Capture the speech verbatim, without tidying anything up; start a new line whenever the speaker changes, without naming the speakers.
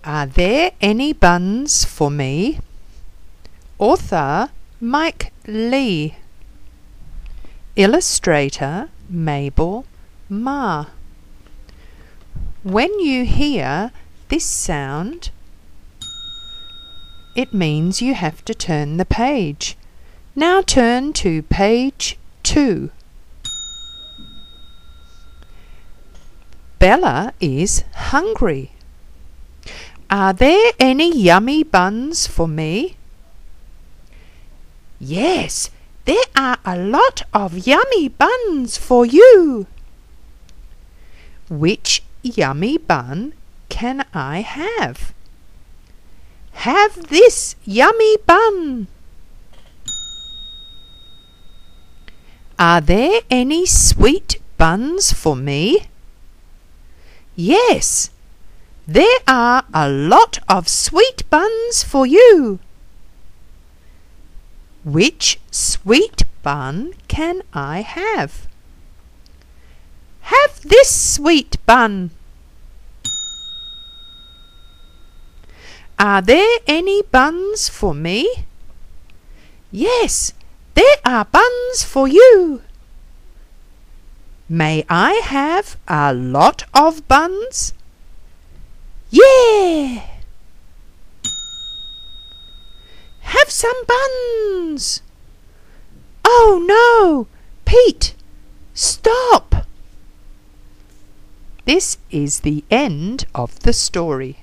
Are there any buns for me? Author Mike Lee. Illustrator Mabel Ma. When you hear this sound, it means you have to turn the page. Now turn to page two. Bella is hungry. Are there any yummy buns for me? Yes, there are a lot of yummy buns for you. Which yummy bun can I have? Have this yummy bun. Are there any sweet buns for me? Yes, there are a lot of sweet buns for you. Which sweet bun can I have? Have this sweet bun. Are there any buns for me? Yes, there are buns for you. May I have a lot of buns? Yeah! Have some buns! Oh no! Pete, stop! This is the end of the story.